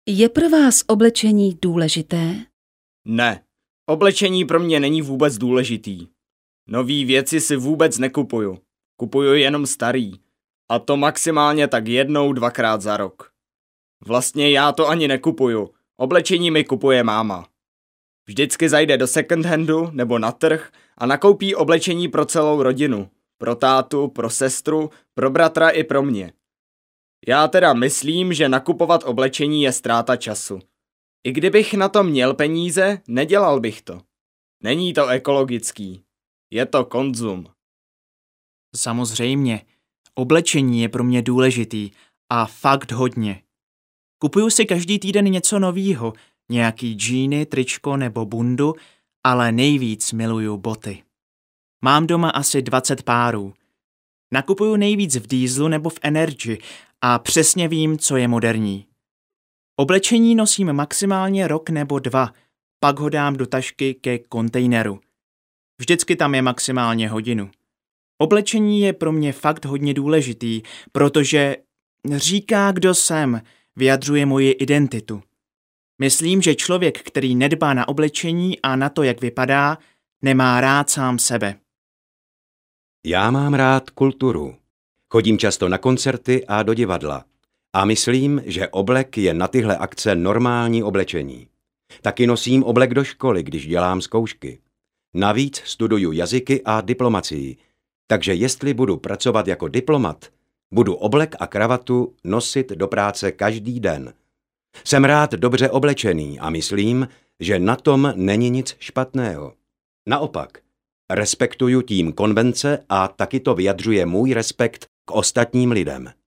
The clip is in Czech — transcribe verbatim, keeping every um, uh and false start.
Je pro vás oblečení důležité? Ne, oblečení pro mě není vůbec důležitý. Nový věci si vůbec nekupuju. Kupuju jenom starý. A to maximálně tak jednou, dvakrát za rok. Vlastně já to ani nekupuju. Oblečení mi kupuje máma. Vždycky zajde do second handu nebo na trh a nakoupí oblečení pro celou rodinu. Pro tátu, pro sestru, pro bratra i pro mě. Já teda myslím, že nakupovat oblečení je ztráta času. I kdybych na to měl peníze, nedělal bych to. Není to ekologický. Je to konzum. Samozřejmě. Oblečení je pro mě důležitý a fakt hodně. Kupuju si každý týden něco novýho, nějaký džíny, tričko nebo bundu, ale nejvíc miluju boty. Mám doma asi dvacet párů. Nakupuju nejvíc v Dieselu nebo v Energy a přesně vím, co je moderní. Oblečení nosím maximálně rok nebo dva, pak ho dám do tašky ke kontejneru. Vždycky tam je maximálně hodinu. Oblečení je pro mě fakt hodně důležitý, protože říká, kdo jsem, vyjadřuje moji identitu. Myslím, že člověk, který nedbá na oblečení a na to, jak vypadá, nemá rád sám sebe. Já mám rád kulturu. Chodím často na koncerty a do divadla. A myslím, že oblek je na tyhle akce normální oblečení. Taky nosím oblek do školy, když dělám zkoušky. Navíc studuju jazyky a diplomacii. Takže jestli budu pracovat jako diplomat, budu oblek a kravatu nosit do práce každý den. Jsem rád dobře oblečený a myslím, že na tom není nic špatného. Naopak, respektuju tím konvence a taky to vyjadřuje můj respekt k ostatním lidem.